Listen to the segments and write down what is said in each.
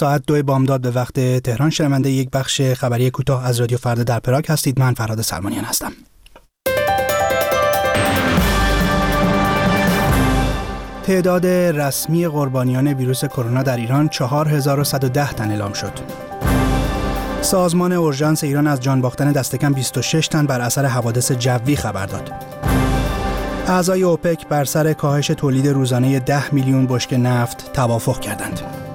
ساعت 2 بامداد به وقت تهران شنونده یک بخش خبری کوتاه از رادیو فردا در پراگ هستید. من فرهاد سلمانیان هستم. تعداد رسمی قربانیان ویروس کرونا در ایران 4110 تن اعلام شد. سازمان اورژانس ایران از جان باختن دستکم 26 تن بر اثر حوادث جوی خبر داد. اعضای اوپک بر سر کاهش تولید روزانه 10 میلیون بشکه نفت توافق کردند.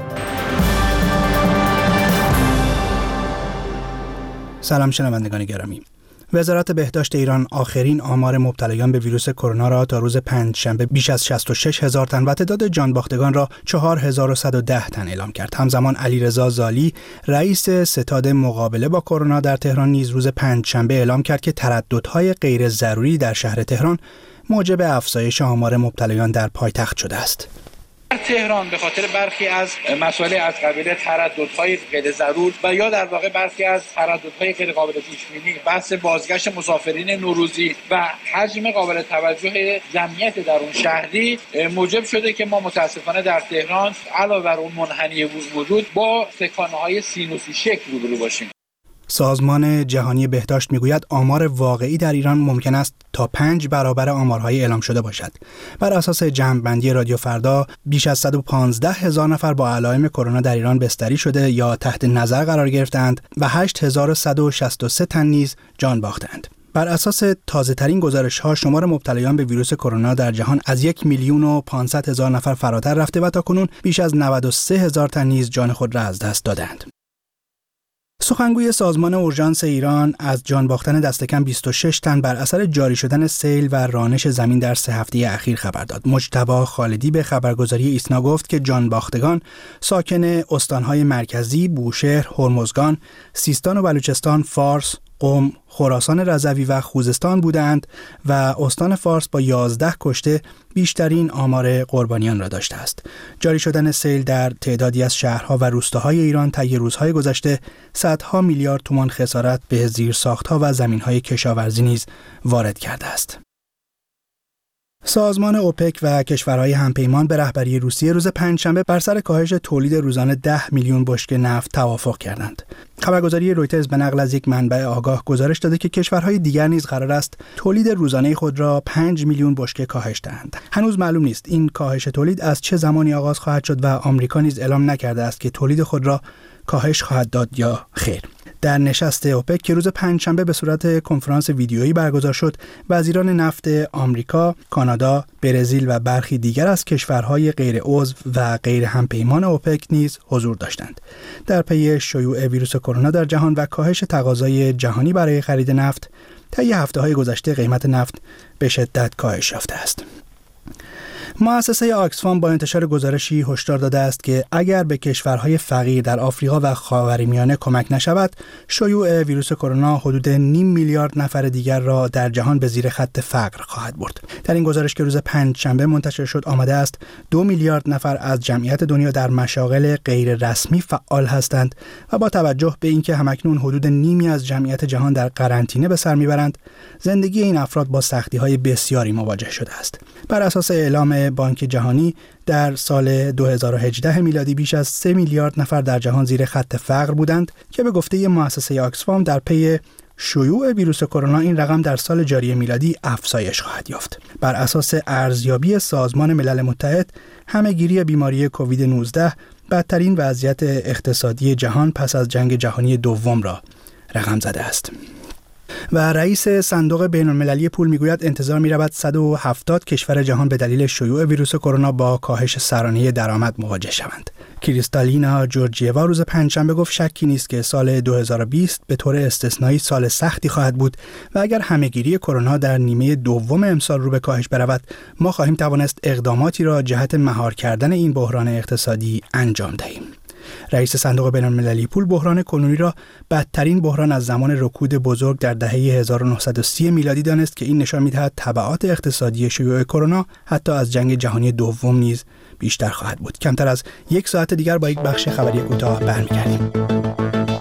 سلام شنوندگان گرامی. وزارت بهداشت ایران آخرین آمار مبتلایان به ویروس کرونا را تا روز پنجشنبه بیش از 66,000 تن و تعداد جان باختگان را 4110 تن اعلام کرد. همزمان علیرضا زالی رئیس ستاد مقابله با کرونا در تهران نیز روز پنجشنبه اعلام کرد که ترددهای غیر ضروری در شهر تهران موجب افزایش آمار مبتلایان در پایتخت شده است. در تهران به خاطر برخی از مسائل از قبیل ترددهای غیر ضرور و یا در واقع برخی از ترددهای غیر قابل پیش بینی، بحث بازگشت مسافرین نوروزی و حجم قابل توجه جمعیت در اون شهری موجب شده که ما متاسفانه در تهران علاوه بر اون منحنی وجود با تکانه‌های سینوسی شکل روبرو باشیم. سازمان جهانی بهداشت میگوید آمار واقعی در ایران ممکن است تا 5 برابر آمارهای اعلام شده باشد. بر اساس جمع‌بندی رادیو فردا بیش از 115,000 نفر با علائم کرونا در ایران بستری شده یا تحت نظر قرار گرفتند و 8163 تن نیز جان باختند. بر اساس تازه‌ترین گزارش‌ها شمار مبتلایان به ویروس کرونا در جهان از 1,500,000 نفر فراتر رفته و تاکنون بیش از 93,000 تن نیز جان خود را از دست دادند. سخنگوی سازمان اورژانس ایران از جان باختن دستکم 26 تن بر اثر جاری شدن سیل و رانش زمین در 3 هفته اخیر خبر داد. مجتبی خالدی به خبرگزاری ایسنا گفت که جان باختگان ساکن استانهای مرکزی، بوشهر، هرمزگان، سیستان و بلوچستان، فارس، قم، خراسان رضوی و خوزستان بودند و استان فارس با 11 کشته بیشترین آمار قربانیان را داشته است. جاری شدن سیل در تعدادی از شهرها و روستاهای ایران طی روزهای گذشته صدها میلیارد تومان خسارت به زیرساختها و زمینهای کشاورزی نیز وارد کرده است. سازمان اوپک و کشورهای همپیمان به رهبری روسیه روز پنجشنبه بر سر کاهش تولید روزانه 10 میلیون بشکه نفت توافق کردند. خبرگزاری رویترز به نقل از یک منبع آگاه گزارش داده که کشورهای دیگر نیز قرار است تولید روزانه خود را 5 میلیون بشکه کاهش دهند. هنوز معلوم نیست این کاهش تولید از چه زمانی آغاز خواهد شد و آمریکا نیز اعلام نکرده است که تولید خود را کاهش خواهد داد یا خیر. در نشست اوپک که روز پنجشنبه به صورت کنفرانس ویدیویی برگزار شد، وزیران نفت آمریکا، کانادا، برزیل و برخی دیگر از کشورهای غیر عضو و غیر همپیمان اوپک نیز حضور داشتند. در پی شیوع ویروس کرونا در جهان و کاهش تقاضای جهانی برای خرید نفت، طی هفته‌های گذشته قیمت نفت به شدت کاهش یافته است. مؤسسه آکسفام با انتشار گزارشی هشدار داده است که اگر به کشورهای فقیر در آفریقا و خاورمیانه کمک نشود، شیوع ویروس کرونا حدود 0.5 میلیارد نفر دیگر را در جهان به زیر خط فقر خواهد برد. در این گزارش که روز پنجشنبه منتشر شد آمده است 2 میلیارد نفر از جمعیت دنیا در مشاغل غیر رسمی فعال هستند و با توجه به اینکه همکنون حدود نیمی از جمعیت جهان در قرنطینه به سر میبرند، زندگی این افراد با سختی‌های بسیاری مواجه شده است. بر اساس اعلام بانک جهانی در سال 2018 میلادی بیش از 3 میلیارد نفر در جهان زیر خط فقر بودند که به گفته مؤسسه آکسفام در پی شیوع ویروس کرونا این رقم در سال جاری میلادی افزایش خواهد یافت. بر اساس ارزیابی سازمان ملل متحد، همه‌گیری بیماری کووید 19 بدترین وضعیت اقتصادی جهان پس از جنگ جهانی دوم را رقم زده است. و رئیس صندوق بین‌المللی پول میگوید انتظار می‌رود 170 کشور جهان به دلیل شیوع ویروس کرونا با کاهش سرانه درآمد مواجه شوند. کریستالینا جورجیوا روز پنجشنبه گفت شکی نیست که سال 2020 به طور استثنایی سال سختی خواهد بود و اگر همه‌گیری کرونا در نیمه دوم امسال رو به کاهش برود، ما خواهیم توانست اقداماتی را جهت مهار کردن این بحران اقتصادی انجام دهیم. رئیس صندوق بین‌المللی پول بحران کنونی را بدترین بحران از زمان رکود بزرگ در دهه 1930 میلادی دانست که این نشان می‌دهد تبعات اقتصادی شیوع کرونا حتی از جنگ جهانی دوم نیز بیشتر خواهد بود. کمتر از یک ساعت دیگر با یک بخش خبری کوتاه برمیگردیم.